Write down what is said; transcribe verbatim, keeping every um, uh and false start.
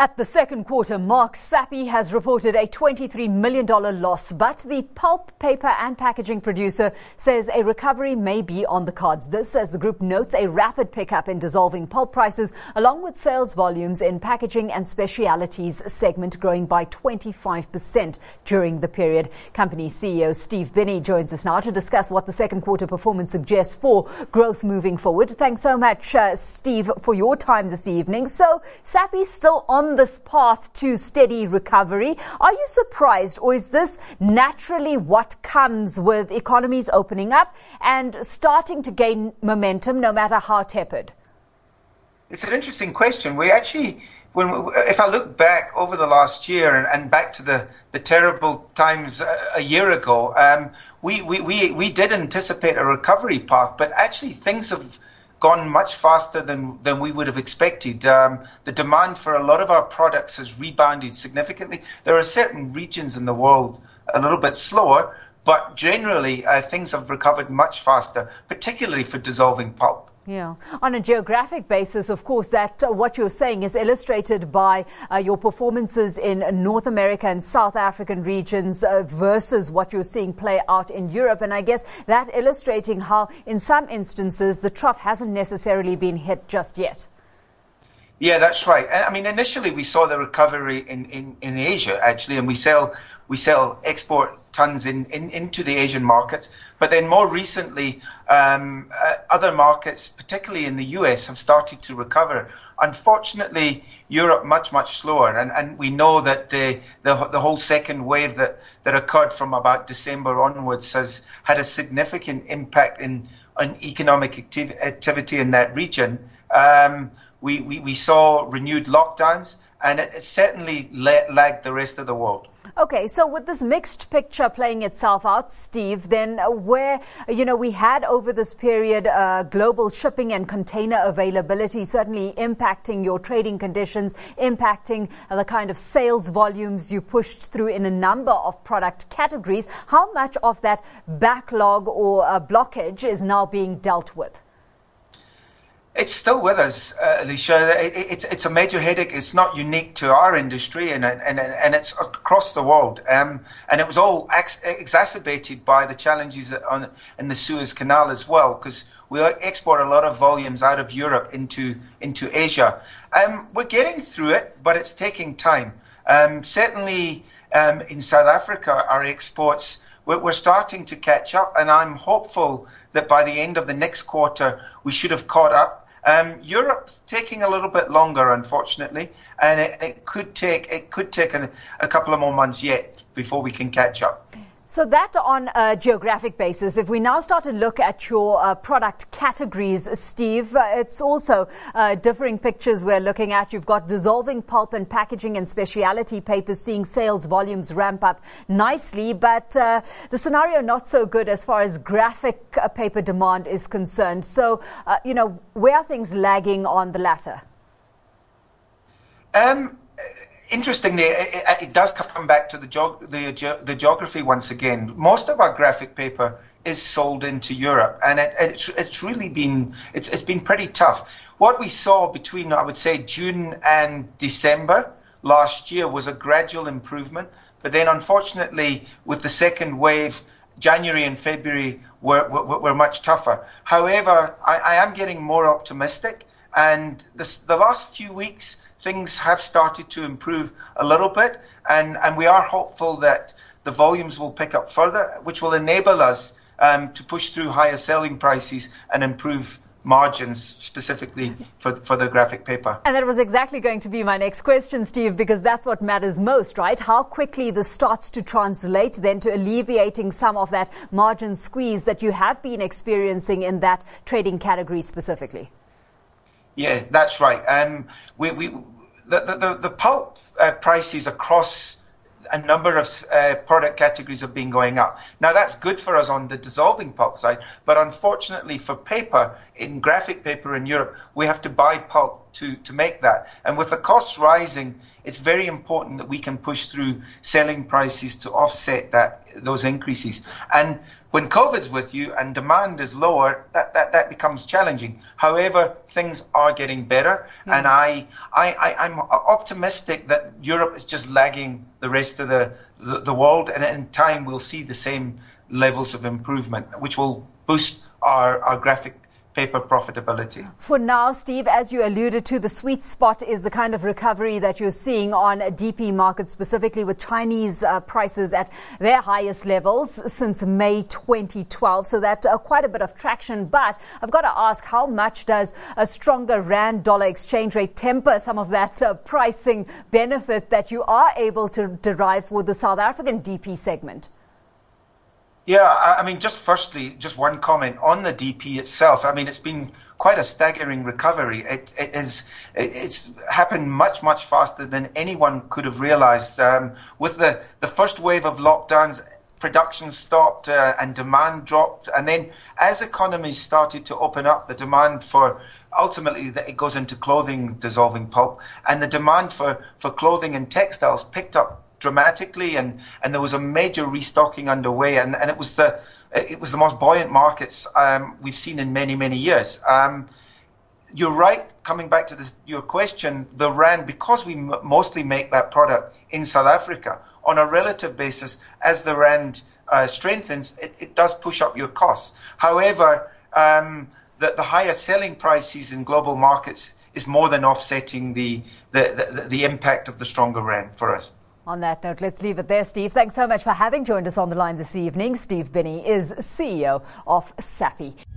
At the second quarter mark, Sappi has reported a twenty-three million dollars loss, but the pulp, paper and packaging producer says a recovery may be on the cards. This as the group notes a rapid pickup in dissolving pulp prices, along with sales volumes in packaging and specialities segment growing by twenty-five percent during the period. Company C E O Steve Binney joins us now to discuss what the second quarter performance suggests for growth moving forward. Thanks so much, uh, Steve, for your time this evening. So, Sappi's still on this path to steady recovery. Are you surprised, or is this naturally what comes with economies opening up and starting to gain momentum, no matter how tepid? It's an interesting question. We actually, when if I look back over the last year and, and back to the, the terrible times a, a year ago, um, we, we, we, we did anticipate a recovery path, but actually things have gone much faster than, than we would have expected. Um, the demand for a lot of our products has rebounded significantly. There are certain regions in the world a little bit slower, but generally uh, things have recovered much faster, particularly for dissolving pulp. Yeah. On a geographic basis, of course, that uh, what you're saying is illustrated by uh, your performances in North America and South African regions uh, versus what you're seeing play out in Europe. And I guess that illustrating how in some instances the trough hasn't necessarily been hit just yet. Yeah, that's right. I mean, initially we saw the recovery in, in, in Asia, actually, and we sell we sell export tons in, in, into the Asian markets. But then more recently, um, uh, other markets, particularly in the U S, have started to recover. Unfortunately, Europe much, much slower. And, and we know that the, the the whole second wave that, that occurred from about December onwards has had a significant impact in on economic activ- activity in that region. Um, we, we, we saw renewed lockdowns, and it, it certainly la- lagged the rest of the world. Okay, so with this mixed picture playing itself out, Steve, then where, you know, we had over this period uh, global shipping and container availability certainly impacting your trading conditions, impacting uh, the kind of sales volumes you pushed through in a number of product categories. How much of that backlog or uh, blockage is now being dealt with? It's still with us, uh, Alicia. It, it, it's, it's a major headache. It's not unique to our industry, and and and it's across the world. Um, and it was all ex- exacerbated by the challenges on in the Suez Canal as well, because we export a lot of volumes out of Europe into into Asia. Um, we're getting through it, but it's taking time. Um, certainly um, in South Africa, our exports we're, we're starting to catch up, and I'm hopeful that by the end of the next quarter we should have caught up. Um, Europe's taking a little bit longer, unfortunately, and it, it could take it could take a, a couple of more months yet before we can catch up. So that on a geographic basis, if we now start to look at your uh, product categories, Steve, uh, it's also uh, differing pictures we're looking at. You've got dissolving pulp and packaging and speciality papers seeing sales volumes ramp up nicely, but uh, the scenario not so good as far as graphic uh, paper demand is concerned. So, uh, you know, where are things lagging on the latter? Um. Interestingly, it, it does come back to the, geog- the, the geography once again. Most of our graphic paper is sold into Europe, and it, it's, it's really been it's, it's been pretty tough. What we saw between, I would say, June and December last year was a gradual improvement, but then unfortunately, with the second wave, January and February were were, were much tougher. However, I, I am getting more optimistic, and this, the last few weeks, things have started to improve a little bit, and, and we are hopeful that the volumes will pick up further, which will enable us um, to push through higher selling prices and improve margins specifically for, for the graphic paper. And that was exactly going to be my next question, Steve, because that's what matters most, right? How quickly this starts to translate then to alleviating some of that margin squeeze that you have been experiencing in that trading category specifically. Yeah, that's right. Um, we, we, the, the, the pulp uh, prices across a number of uh, product categories have been going up. Now, that's good for us on the dissolving pulp side, but unfortunately for paper, in graphic paper in Europe, we have to buy pulp to, to make that. And with the costs rising, it's very important that we can push through selling prices to offset that those increases. And when COVID's with you and demand is lower, that, that, that becomes challenging. However, things are getting better, mm. and I, I, I, I'm optimistic that Europe is just lagging the rest of the, the, the world, and in time we'll see the same levels of improvement, which will boost our, our graphic paper profitability. For now, Steve, as you alluded to, the sweet spot is the kind of recovery that you're seeing on D P markets, specifically with Chinese uh, prices at their highest levels since May twenty twelve. So that uh, quite a bit of traction. But I've got to ask, how much does a stronger rand dollar exchange rate temper some of that uh, pricing benefit that you are able to derive for the South African D P segment? Yeah, I mean, just firstly, just one comment on the D P itself. I mean, it's been quite a staggering recovery. It, it is, it's happened much, much faster than anyone could have realized. Um, with the, the first wave of lockdowns, production stopped uh, and demand dropped. And then as economies started to open up, the demand for, ultimately it goes into clothing dissolving pulp, and the demand for, for clothing and textiles picked up dramatically, and, and there was a major restocking underway, and, and it was the it was the most buoyant markets um, we've seen in many, many years. Um, you're right, coming back to this, your question, the rand, because we m- mostly make that product in South Africa, on a relative basis, as the rand uh, strengthens, it, it does push up your costs. However, um, the, the higher selling prices in global markets is more than offsetting the the, the, the impact of the stronger rand for us. On that note, let's leave it there, Steve. Thanks so much for having joined us on the line this evening. Steve Binney is C E O of Sappi.